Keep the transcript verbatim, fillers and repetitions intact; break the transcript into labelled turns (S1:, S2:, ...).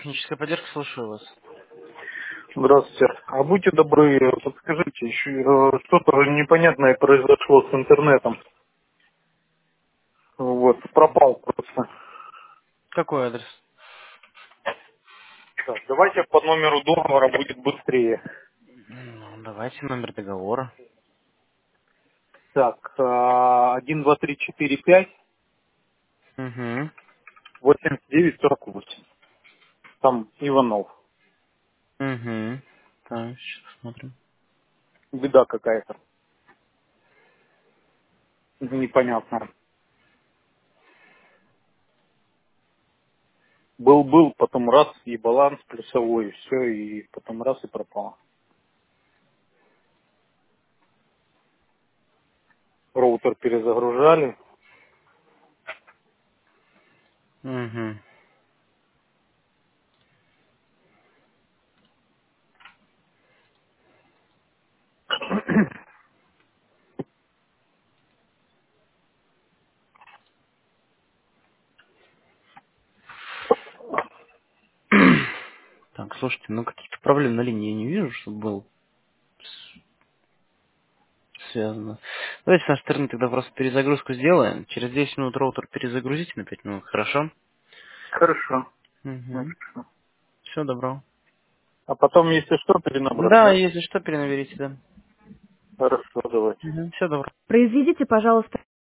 S1: техническая поддержка, слушаю вас.
S2: Здравствуйте. А будьте добры, подскажите, еще, э, что-то непонятное произошло с интернетом. Вот, пропал просто.
S1: Какой адрес?
S2: Так, давайте по номеру договора будет быстрее.
S1: Ну, давайте номер договора.
S2: Так, э, один, два, три, четыре, пять,
S1: Угу.
S2: восемьдесят девять, сорок восемь. Там Иванов.
S1: Угу. Так, сейчас посмотрим.
S2: Беда какая-то. Непонятная. Был-был, потом раз, и баланс плюсовой, и все, и потом раз, и пропало. Роутер перезагружали.
S1: Угу. Так, слушайте, ну каких-то проблем на линии я не вижу, чтобы был с- связано. Давайте со стороны тогда просто перезагрузку сделаем. Через десять минут роутер перезагрузите на пять минут, хорошо?
S2: Хорошо.
S1: Угу.
S2: Хорошо.
S1: Все, добро.
S2: А потом, если что, перенабрать,
S1: Да,
S2: да?
S1: если что, перенаберите, да.
S2: Хорошо, давайте.
S1: Угу. Все, добро.
S3: Произведите, пожалуйста,